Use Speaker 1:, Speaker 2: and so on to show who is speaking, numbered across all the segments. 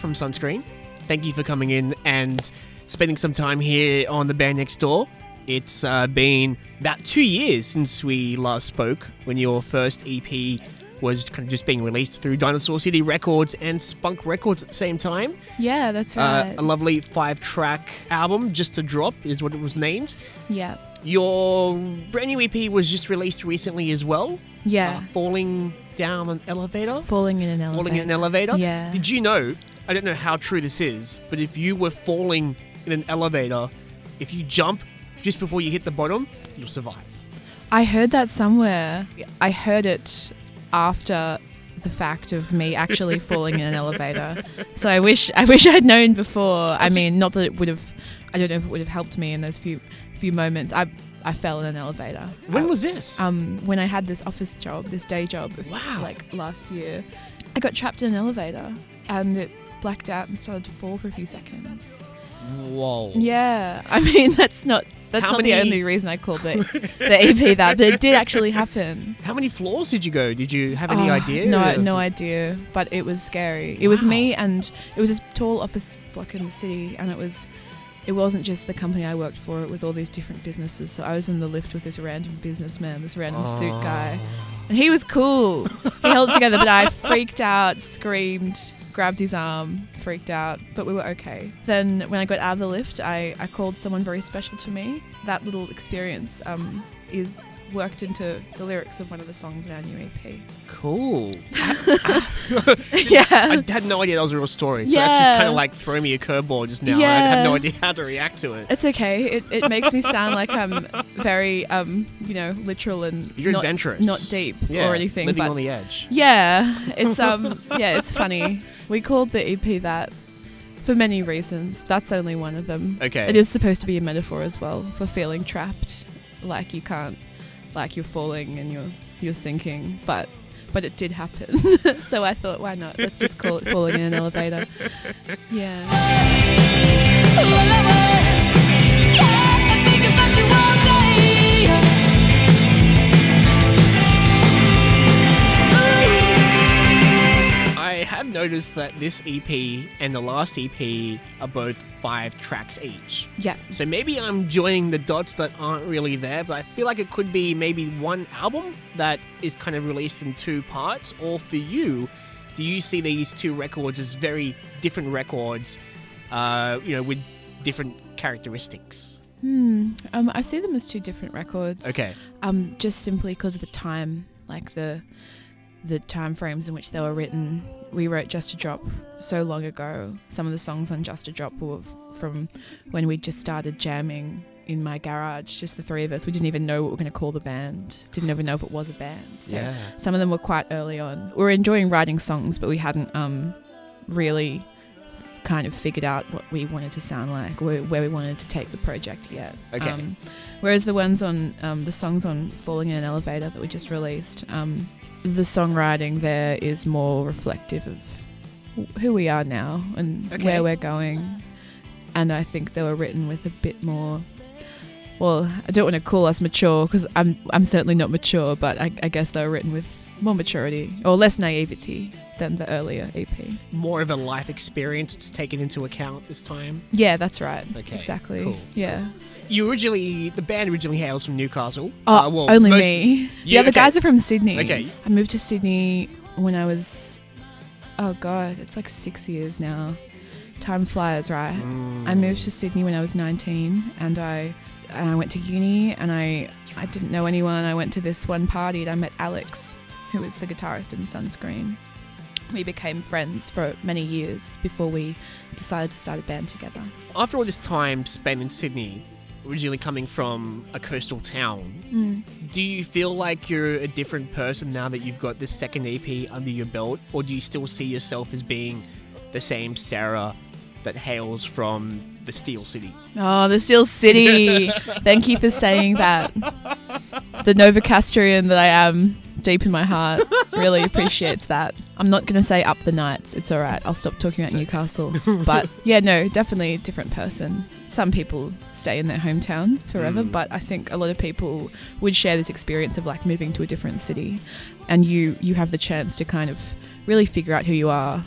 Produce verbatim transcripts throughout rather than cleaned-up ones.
Speaker 1: from Sunscreen. Thank you for coming in and spending some time here on The Band Next Door. It's uh, been about two years since we last spoke, when your first E P was kind of just being released through Dinosaur City Records and Spunk Records at the same time.
Speaker 2: Yeah, that's
Speaker 1: Uh,
Speaker 2: right.
Speaker 1: a lovely five-track album, Just to Drop, is what it was named.
Speaker 2: Yeah.
Speaker 1: Your brand new E P was just released recently as well.
Speaker 2: Yeah.
Speaker 1: Uh, Falling Down an Elevator.
Speaker 2: Falling in an elevator.
Speaker 1: Falling in an elevator.
Speaker 2: Yeah.
Speaker 1: Did you know, I don't know how true this is, but if you were falling in an elevator, if you jump just before you hit the bottom, you'll survive.
Speaker 2: I heard that somewhere. I heard it after the fact of me actually falling in an elevator. So I wish I wish I'd known before. I mean, not that it would have, I don't know if it would have helped me in those few few moments. I I fell in an elevator.
Speaker 1: When
Speaker 2: I,
Speaker 1: was this?
Speaker 2: Um, when I had this office job, this day job.
Speaker 1: Wow.
Speaker 2: Like last year. I got trapped in an elevator and it blacked out and started to fall for a few seconds.
Speaker 1: Whoa.
Speaker 2: Yeah. I mean, that's not that's
Speaker 1: How
Speaker 2: not
Speaker 1: many-
Speaker 2: the only reason I called the, the E P that, but it did actually happen.
Speaker 1: How many floors did you go? Did you have any
Speaker 2: Oh,
Speaker 1: idea?
Speaker 2: No,
Speaker 1: Or
Speaker 2: no
Speaker 1: was it-
Speaker 2: idea. But it was scary. It was
Speaker 1: Wow.
Speaker 2: me, and it was this tall office block in the city, and it was. It wasn't just the company I worked for. It was all these different businesses. So I was in the lift with this random businessman, this random suit guy, and he was cool. He held it together, but I freaked out, screamed, grabbed his arm, freaked out, but we were okay. Then when I got out of the lift, I, I called someone very special to me. That little experience um, is worked into the lyrics of one of the songs in our new E P.
Speaker 1: Cool.
Speaker 2: Yeah.
Speaker 1: I had no idea that was a real story. So that's just
Speaker 2: Yeah.
Speaker 1: kind of like throwing me a curveball just now. I
Speaker 2: Yeah.
Speaker 1: have no idea how to react to it.
Speaker 2: It's okay. It, it makes me sound like I'm very, um, you know, literal and
Speaker 1: You're
Speaker 2: not,
Speaker 1: adventurous.
Speaker 2: not deep
Speaker 1: Yeah,
Speaker 2: or anything.
Speaker 1: living
Speaker 2: But
Speaker 1: on the edge.
Speaker 2: yeah, it's um, yeah, it's funny. We called the E P that for many reasons. That's only one of them.
Speaker 1: Okay.
Speaker 2: It is supposed to be a metaphor as well for feeling trapped, like you can't, like you're falling and you're you're sinking, but. But it did happen. So I thought, why not? Let's just call it falling in an elevator. Yeah.
Speaker 1: I have noticed that this E P and the last E P are both five tracks each.
Speaker 2: Yeah.
Speaker 1: So maybe I'm joining the dots that aren't really there, but I feel like it could be maybe one album that is kind of released in two parts. Or for you, do you see these two records as very different records, uh, you know, with different characteristics?
Speaker 2: Hmm. Um, I see them as two different records.
Speaker 1: Okay.
Speaker 2: Um, just simply because of the time, like the the time frames in which they were written. We wrote Just a Drop so long ago. Some of the songs on Just a Drop were from when we just started jamming in my garage, just the three of us. We didn't even know what we were going to call the band. Didn't even know if it was a band. So
Speaker 1: Yeah.
Speaker 2: some of them were quite early on. We were enjoying writing songs, but we hadn't um, really kind of figured out what we wanted to sound like, where, where we wanted to take the project yet.
Speaker 1: Okay.
Speaker 2: Um, whereas the ones on, um, the songs on Falling in an Elevator that we just released, um, the songwriting there is more reflective of who we are now and
Speaker 1: Okay.
Speaker 2: where we're going. And I think they were written with a bit more, well, I don't want to call us mature because I'm I'm certainly not mature, but I, I guess they were written with more maturity or less naivety than the earlier E P.
Speaker 1: More of a life experience that's taken into account this time.
Speaker 2: Yeah, that's right.
Speaker 1: Okay,
Speaker 2: Exactly.
Speaker 1: cool,
Speaker 2: Yeah.
Speaker 1: You originally, the band originally hails from Newcastle.
Speaker 2: Oh,
Speaker 1: Uh, well,
Speaker 2: only
Speaker 1: most-
Speaker 2: me. The
Speaker 1: Yeah,
Speaker 2: other
Speaker 1: okay.
Speaker 2: guys are from Sydney.
Speaker 1: Okay.
Speaker 2: I moved to Sydney when I was, oh God, it's like six years now. Time flies, right?
Speaker 1: Mm.
Speaker 2: I moved to Sydney when I was nineteen and I and I went to uni and I, I didn't know anyone. I went to this one party and I met Alex, who was the guitarist in Sunscreen. We became friends for many years before we decided to start a band together.
Speaker 1: After all this time spent in Sydney, originally coming from a coastal town,
Speaker 2: Mm.
Speaker 1: do you feel like you're a different person now that you've got this second E P under your belt? Or do you still see yourself as being the same Sarah that hails from the Steel City?
Speaker 2: Oh, the Steel City. Thank you for saying that. The Novocastrian that I am deep in my heart really appreciates that. I'm not going to say up the nights. It's all right. I'll stop talking about Newcastle. But yeah, no, definitely a different person. Some people stay in their hometown forever,
Speaker 1: Mm.
Speaker 2: but I think a lot of people would share this experience of like moving to a different city, and you you have the chance to kind of really figure out who you are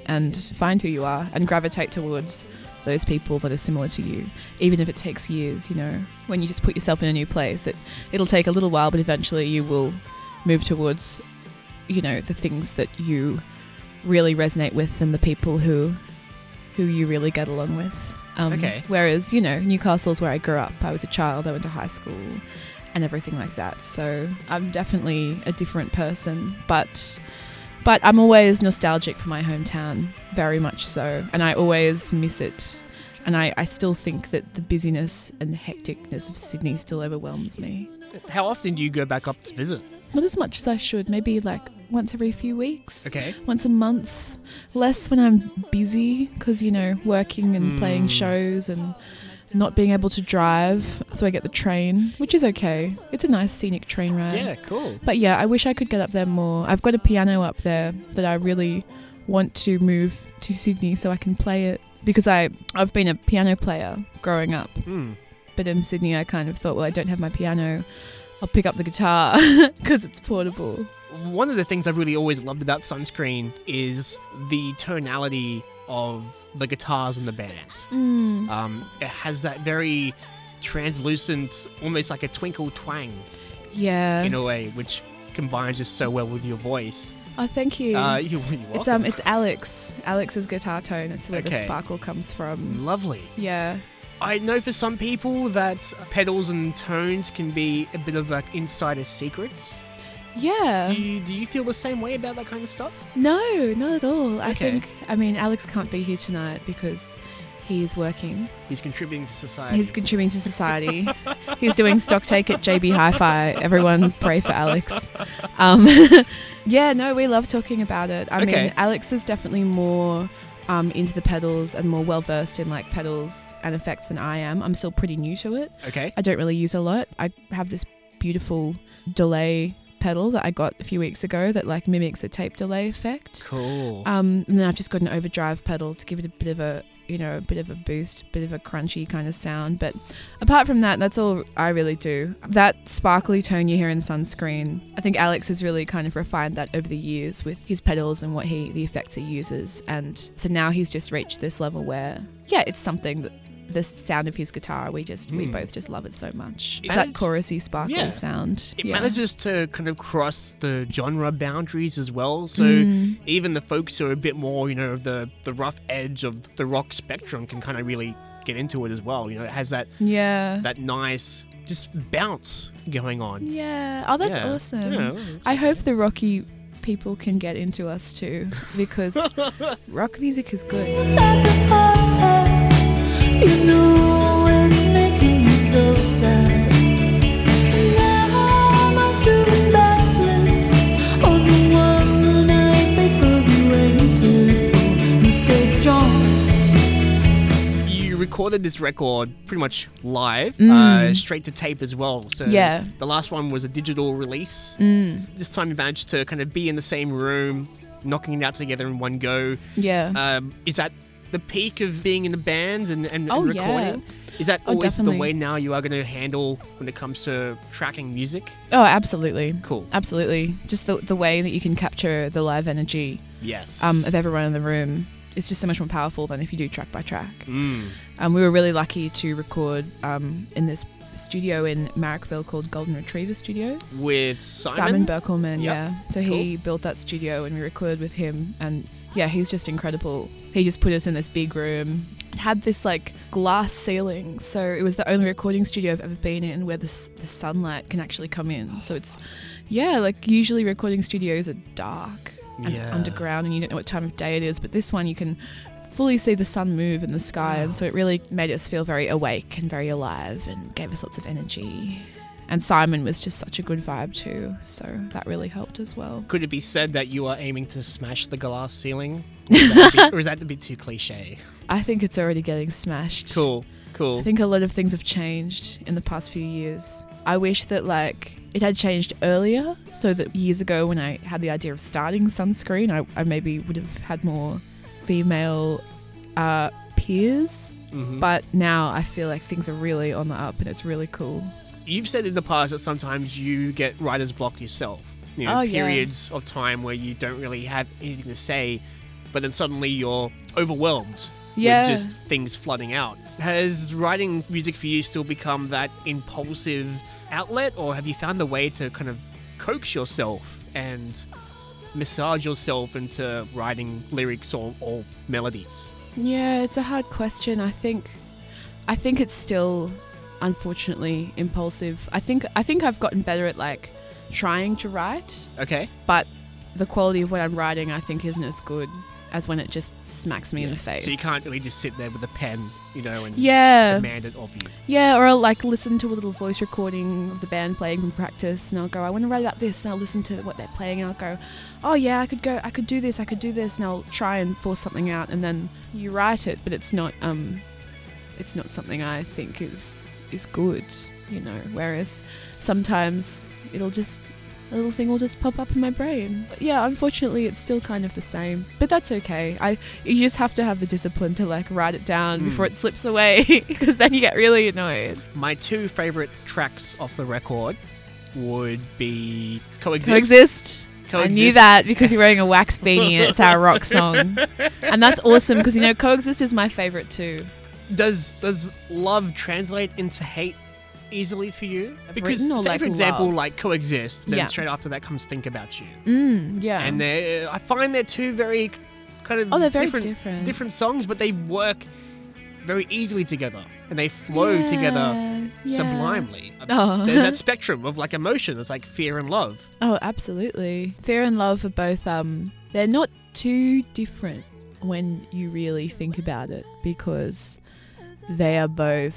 Speaker 2: and find who you are and gravitate towards those people that are similar to you, even if it takes years. You know, when you just put yourself in a new place, it, it'll take a little while, but eventually you will move towards, you know, the things that you really resonate with and the people who who you really get along with. Um,
Speaker 1: Okay.
Speaker 2: Whereas, you know, Newcastle's where I grew up. I was a child, I went to high school and everything like that. So I'm definitely a different person, but but I'm always nostalgic for my hometown, very much so. And I always miss it. And I, I still think that the busyness and the hecticness of Sydney still overwhelms me.
Speaker 1: How often do you go back up to visit?
Speaker 2: Not as much as I should, maybe like once every few weeks.
Speaker 1: Okay.
Speaker 2: Once a month. Less when I'm busy because, you know, working and
Speaker 1: Mm.
Speaker 2: playing shows and not being able to drive. So I get the train, which is okay. It's a nice scenic train ride.
Speaker 1: Yeah, cool.
Speaker 2: But yeah, I wish I could get up there more. I've got a piano up there that I really want to move to Sydney so I can play it. Because I, I've been a piano player growing up.
Speaker 1: Mm.
Speaker 2: But in Sydney, I kind of thought, well, I don't have my piano. I'll pick up the guitar because it's portable.
Speaker 1: One of the things I've really always loved about Sunscreen is the tonality of the guitars in the band.
Speaker 2: Mm.
Speaker 1: Um, it has that very translucent, almost like a twinkle twang
Speaker 2: Yeah.
Speaker 1: in a way, which combines just so well with your voice.
Speaker 2: Oh, thank you.
Speaker 1: Uh, you're
Speaker 2: It's um, it's Alex. Alex's guitar tone. It's where the
Speaker 1: Okay.
Speaker 2: sparkle comes from.
Speaker 1: lovely.
Speaker 2: Yeah.
Speaker 1: I know for some people that pedals and tones can be a bit of like insider secrets.
Speaker 2: Yeah.
Speaker 1: Do you do you feel the same way about that kind of stuff?
Speaker 2: No, not at all. I
Speaker 1: Okay.
Speaker 2: think. I mean, Alex can't be here tonight because he is working.
Speaker 1: He's contributing to society.
Speaker 2: He's contributing to society. He's doing stock take at J B Hi-Fi. Everyone pray for Alex. Um, yeah, no, we love talking about it. I
Speaker 1: Okay.
Speaker 2: mean, Alex is definitely more um, into the pedals and more well-versed in like pedals and effects than I am. I'm still pretty new to it.
Speaker 1: Okay.
Speaker 2: I don't really use a lot. I have this beautiful delay pedal that I got a few weeks ago that like mimics a tape delay effect.
Speaker 1: Cool.
Speaker 2: Um, and then I've just got an overdrive pedal to give it a bit of a, you know, a bit of a boost, bit of a crunchy kind of sound. But apart from that, that's all I really do. That sparkly tone you hear in Sunscreen, I think Alex has really kind of refined that over the years with his pedals and what he, the effects he uses. And so now he's just reached this level where, yeah, it's something that the sound of his guitar, we just, we
Speaker 1: Hmm.
Speaker 2: both just love it so much.
Speaker 1: It
Speaker 2: It's that
Speaker 1: managed-
Speaker 2: chorusy, sparkly
Speaker 1: yeah.
Speaker 2: sound.
Speaker 1: It
Speaker 2: yeah.
Speaker 1: manages to kind of cross the genre boundaries as well. So
Speaker 2: Mm.
Speaker 1: even the folks who are a bit more, you know, the the rough edge of the rock spectrum can kind of really get into it as well. You know, it has that
Speaker 2: Yeah.
Speaker 1: that nice just bounce going on.
Speaker 2: Yeah. Oh, that's
Speaker 1: Yeah.
Speaker 2: awesome.
Speaker 1: Yeah.
Speaker 2: I hope the rocky people can get into us too, because rock music is good.
Speaker 3: You know it's making me so sad. And now I'm doing backflips on the one I faithfully waited for. You stayed strong.
Speaker 1: You recorded this record pretty much live,
Speaker 2: Mm.
Speaker 1: uh, straight to tape as well. So
Speaker 2: Yeah.
Speaker 1: the last one was a digital release.
Speaker 2: Mm.
Speaker 1: This time you managed to kind of be in the same room, knocking it out together in one go.
Speaker 2: Yeah.
Speaker 1: Um, is that the peak of being in a band and, and,
Speaker 2: Oh,
Speaker 1: and
Speaker 2: yeah.
Speaker 1: recording? Is that
Speaker 2: Oh,
Speaker 1: always
Speaker 2: definitely.
Speaker 1: the way now you are going to handle when it comes to tracking music?
Speaker 2: Oh, absolutely.
Speaker 1: Cool.
Speaker 2: Absolutely. Just the the way that you can capture the live energy
Speaker 1: Yes.
Speaker 2: um, of everyone in the room is just so much more powerful than if you do track by track.
Speaker 1: Mm.
Speaker 2: Um, we were really lucky to record um, in this studio in Marrickville called Golden Retriever Studios.
Speaker 1: With Simon?
Speaker 2: Simon Berkelman,
Speaker 1: Yep.
Speaker 2: yeah. So he built that studio and we recorded with him, and yeah, he's just incredible. He just put us in this big room. It had this like glass ceiling, so it was the only recording studio I've ever been in where the, s- the sunlight can actually come in. So it's, yeah, like usually recording studios are dark and
Speaker 1: Yeah.
Speaker 2: underground and you don't know what time of day it is, but this one you can fully see the sun move in the sky, and so it really made us feel very awake and very alive and gave us lots of energy. And Simon was just such a good vibe too, so that really helped as well.
Speaker 1: Could it be said that you are aiming to smash the glass ceiling? Or is that a bit, or is that a bit too cliche?
Speaker 2: I think it's already getting smashed.
Speaker 1: Cool, cool.
Speaker 2: I think a lot of things have changed in the past few years. I wish that like it had changed earlier, so that years ago when I had the idea of starting Sunscreen, I, I maybe would have had more female uh, peers.
Speaker 1: Mhm.
Speaker 2: But now I feel like things are really on the up and it's really cool.
Speaker 1: You've said in the past that sometimes you get writer's block yourself. You know,
Speaker 2: Oh, yeah.
Speaker 1: periods of time where you don't really have anything to say. but then suddenly you're overwhelmed
Speaker 2: Yeah.
Speaker 1: with just things flooding out. Has writing music for you still become that impulsive outlet, or have you found a way to kind of coax yourself and massage yourself into writing lyrics or, or melodies?
Speaker 2: Yeah, it's a hard question. I think I think it's still unfortunately impulsive. I think I think I've gotten better at like trying to write,
Speaker 1: Okay.
Speaker 2: but the quality of what I'm writing I think isn't as good as when it just smacks me in
Speaker 1: Yeah.
Speaker 2: the face.
Speaker 1: So you can't really just sit there with a pen, you know, and
Speaker 2: Yeah.
Speaker 1: demand it of you.
Speaker 2: Yeah, or I'll like listen to a little voice recording of the band playing from practice, and I'll go, I want to write about this, and I'll listen to what they're playing, and I'll go, oh yeah, I could go, I could do this, I could do this, and I'll try and force something out, and then you write it, but it's not, um, it's not something I think is is good, you know. Whereas sometimes it'll just, a little thing will just pop up in my brain. But yeah, unfortunately, it's still kind of the same, but that's okay. I you just have to have the discipline to like write it down
Speaker 1: Mm.
Speaker 2: before it slips away, because then you get really annoyed.
Speaker 1: My two favorite tracks off the record would be Coexist.
Speaker 2: Coexist. I
Speaker 1: Coexist.
Speaker 2: knew that because you're wearing a wax beanie and it's our rock song, and that's awesome because you know Coexist is my favorite too.
Speaker 1: Does does love translate into hate easily for you? Because
Speaker 2: written or
Speaker 1: say
Speaker 2: like
Speaker 1: for example,
Speaker 2: love?
Speaker 1: like Coexist, then
Speaker 2: Yeah.
Speaker 1: straight after that comes Think About You,
Speaker 2: Mm, yeah.
Speaker 1: and they I find they're two very kind of
Speaker 2: oh, they're very
Speaker 1: different
Speaker 2: different.
Speaker 1: different songs, but they work very easily together and they flow together
Speaker 2: Yeah, yeah.
Speaker 1: sublimely.
Speaker 2: Oh.
Speaker 1: There's that spectrum of like emotion. It's like fear and love.
Speaker 2: Oh, absolutely. Fear and love are both, um, they're not too different when you really think about it, because they are both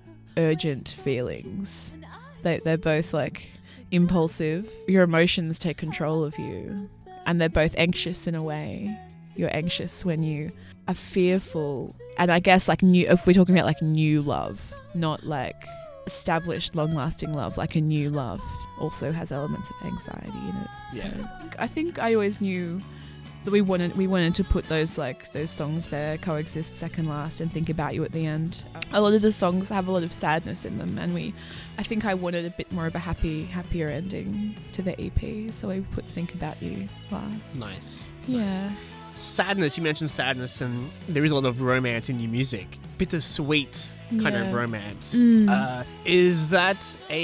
Speaker 2: urgent feelings. They, they're both like impulsive. Your emotions take control of you, and they're both anxious in a way. You're anxious when you are fearful. And I guess like new, if we're talking about like new love, not like established long-lasting love, like a new love also has elements of anxiety in it.
Speaker 1: Yeah.
Speaker 2: So I think I always knew that we wanted we wanted to put those like those songs there, Coexist, Second Last, and Think About You at the end. A lot of the songs have a lot of sadness in them, and we I think I wanted a bit more of a happy happier ending to the E P, so we put Think About You last.
Speaker 1: Nice.
Speaker 2: Yeah.
Speaker 1: Sadness, you mentioned sadness, and there is a lot of romance in your music. Bittersweet kind
Speaker 2: Yeah.
Speaker 1: of romance.
Speaker 2: Mm.
Speaker 1: Uh, is that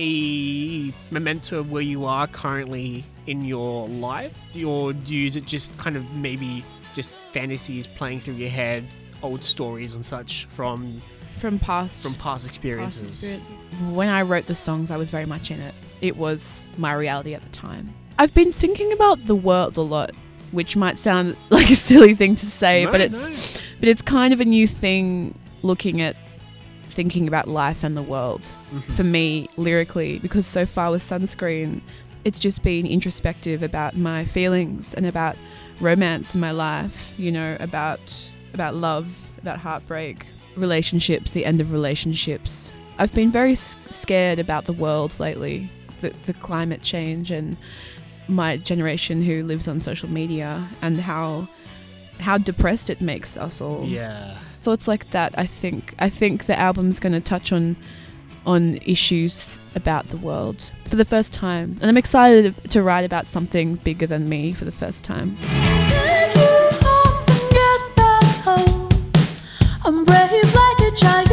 Speaker 1: a memento of where you are currently in your life? Do you, or do you use it just kind of maybe just fantasies playing through your head, old stories and such from
Speaker 2: From past
Speaker 1: from past experiences?
Speaker 2: past experiences. When I wrote the songs, I was very much in it. It was my reality at the time. I've been thinking about the world a lot, which might sound like a silly thing to say,
Speaker 1: No,
Speaker 2: but it's
Speaker 1: no.
Speaker 2: but it's kind of a new thing, looking at thinking about life and the world
Speaker 1: Mhm.
Speaker 2: for me lyrically, because so far with Sunscreen, it's just been introspective about my feelings and about romance in my life, you know, about about love, about heartbreak, relationships, the end of relationships. I've been very s- scared about the world lately, the, the climate change, and my generation who lives on social media, and how how depressed it makes us all.
Speaker 1: Yeah.
Speaker 2: Thoughts like that. I think I think the album's going to touch on on issues about the world for the first time, and I'm excited to write about something bigger than me for the first time.
Speaker 3: Take you off and get back home. I'm brave like a giant.